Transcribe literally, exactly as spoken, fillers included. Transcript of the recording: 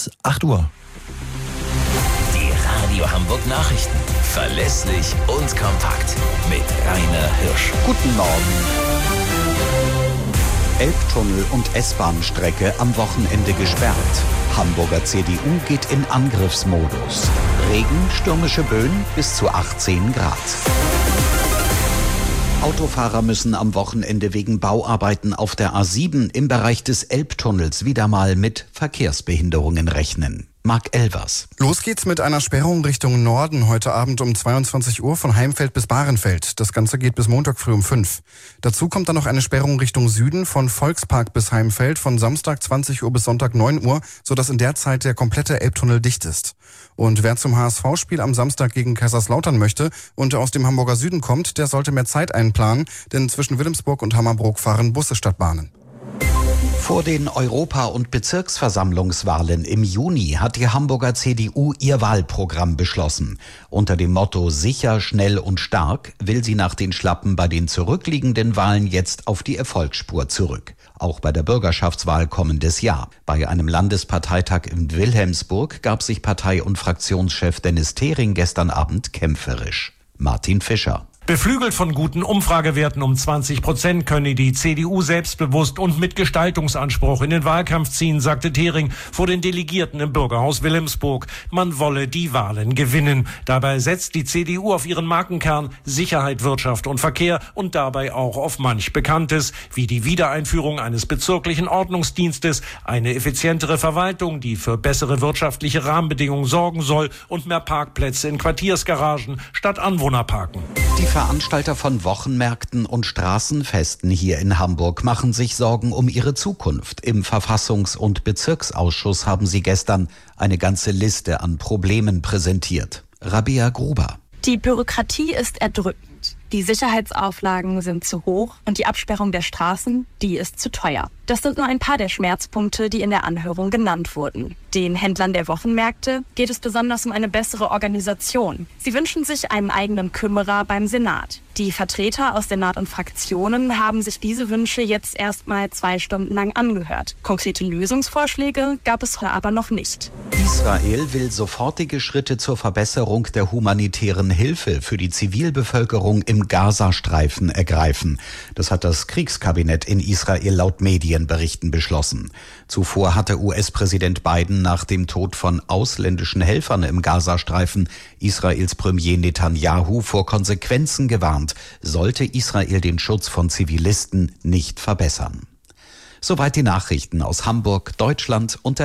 bis acht Uhr. Die Radio Hamburg Nachrichten. Verlässlich und kompakt. Mit Rainer Hirsch. Guten Morgen. Elbtunnel und S-Bahn-Strecke am Wochenende gesperrt. Hamburger C D U geht in Angriffsmodus. Regen, stürmische Böen bis zu achtzehn Grad. Autofahrer müssen am Wochenende wegen Bauarbeiten auf der A sieben im Bereich des Elbtunnels wieder mal mit Verkehrsbehinderungen rechnen. Marc Elvers. Los geht's mit einer Sperrung Richtung Norden heute Abend um zweiundzwanzig Uhr von Heimfeld bis Bahrenfeld. Das Ganze geht bis Montag früh um fünf. Dazu kommt dann noch eine Sperrung Richtung Süden von Volkspark bis Heimfeld von Samstag zwanzig Uhr bis Sonntag neun Uhr, sodass in der Zeit der komplette Elbtunnel dicht ist. Und wer zum H S V-Spiel am Samstag gegen Kaiserslautern möchte und aus dem Hamburger Süden kommt, der sollte mehr Zeit einplanen, denn zwischen Wilhelmsburg und Hammerbrook fahren Busse statt Bahnen. Vor den Europa- und Bezirksversammlungswahlen im Juni hat die Hamburger C D U ihr Wahlprogramm beschlossen. Unter dem Motto Sicher, schnell und stark will sie nach den Schlappen bei den zurückliegenden Wahlen jetzt auf die Erfolgsspur zurück. Auch bei der Bürgerschaftswahl kommendes Jahr. Bei einem Landesparteitag in Wilhelmsburg gab sich Partei- und Fraktionschef Dennis Thering gestern Abend kämpferisch. Martin Fischer. Beflügelt von guten Umfragewerten um zwanzig Prozent könne die C D U selbstbewusst und mit Gestaltungsanspruch in den Wahlkampf ziehen, sagte Thering vor den Delegierten im Bürgerhaus Wilhelmsburg. Man wolle die Wahlen gewinnen. Dabei setzt die C D U auf ihren Markenkern Sicherheit, Wirtschaft und Verkehr und dabei auch auf manch Bekanntes, wie die Wiedereinführung eines bezirklichen Ordnungsdienstes, eine effizientere Verwaltung, die für bessere wirtschaftliche Rahmenbedingungen sorgen soll und mehr Parkplätze in Quartiersgaragen statt Anwohnerparken. Die Veranstalter von Wochenmärkten und Straßenfesten hier in Hamburg machen sich Sorgen um ihre Zukunft. Im Verfassungs- und Bezirksausschuss haben sie gestern eine ganze Liste an Problemen präsentiert. Rabea Gruber. Die Bürokratie ist erdrückend. Die Sicherheitsauflagen sind zu hoch und die Absperrung der Straßen, die ist zu teuer. Das sind nur ein paar der Schmerzpunkte, die in der Anhörung genannt wurden. Den Händlern der Wochenmärkte geht es besonders um eine bessere Organisation. Sie wünschen sich einen eigenen Kümmerer beim Senat. Die Vertreter aus Senat und Fraktionen haben sich diese Wünsche jetzt erstmal zwei Stunden lang angehört. Konkrete Lösungsvorschläge gab es aber noch nicht. Israel will sofortige Schritte zur Verbesserung der humanitären Hilfe für die Zivilbevölkerung im Gazastreifen ergreifen. Das hat das Kriegskabinett in Israel laut Medienberichten beschlossen. Zuvor hatte U S-Präsident Biden nach dem Tod von ausländischen Helfern im Gazastreifen Israels Premier Netanyahu vor Konsequenzen gewarnt, sollte Israel den Schutz von Zivilisten nicht verbessern. Soweit die Nachrichten aus Hamburg, Deutschland und der